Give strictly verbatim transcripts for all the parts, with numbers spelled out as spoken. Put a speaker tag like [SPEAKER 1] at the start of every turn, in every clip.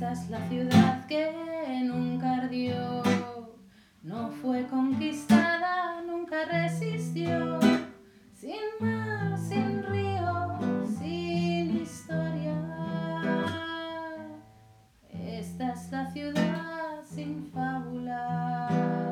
[SPEAKER 1] Esta es la ciudad que nunca ardió, no fue conquistada, nunca resistió, sin mar, sin río, sin historia. Esta es la ciudad sin fábula.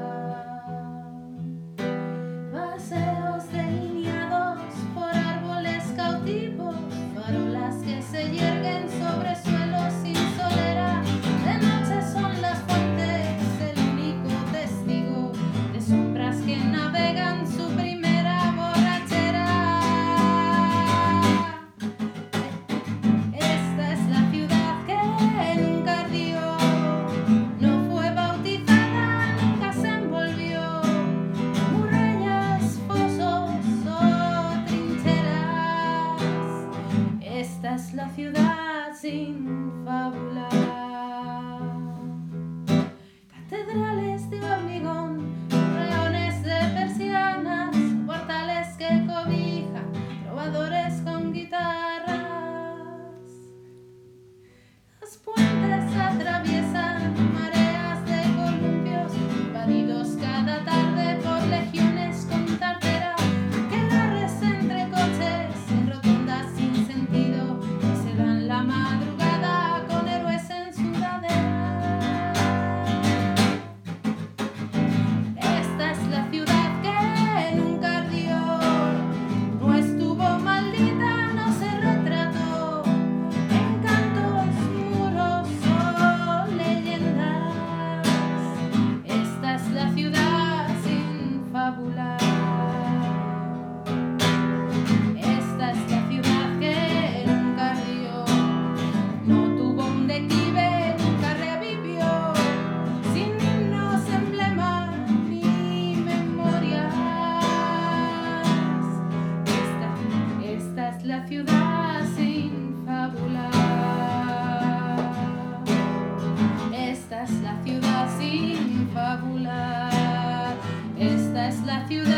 [SPEAKER 1] Paseos delineados por árboles cautivos, farolas que se yerguen sobre suelos sin solera. De noche son las fuentes el único testigo de sombras que navegan su primera borrachera. Esta es la ciudad que nunca ardió, no fue bautizada, nunca se envolvió. Murallas, fosos o trincheras. Esta es la ciudad sin fábula. Catedrales de hormigón, reones de persianas, portales que cobijan, trovadores con guitarras. Las puentes atraviesan mareas de columpios, invadidos cada tarde por legiones con tartera. Aquelarres entre coches en rotondas sin sentido, que se dan la madrugada con héroes en sudadera. Esta es la ciudad que nunca ardió, no estuvo maldita, no se retrató en cantos, muros o leyendas. Esta es la ciudad sin fábula. Esta es la ciudad que nunca ardió, no tuvo un declive, nunca revivió, sin himnos, emblemas ni memorias. Esta, esta es la ciudad sin fábula. Esta es la ciudad sin fábula. Esta es la ciudad.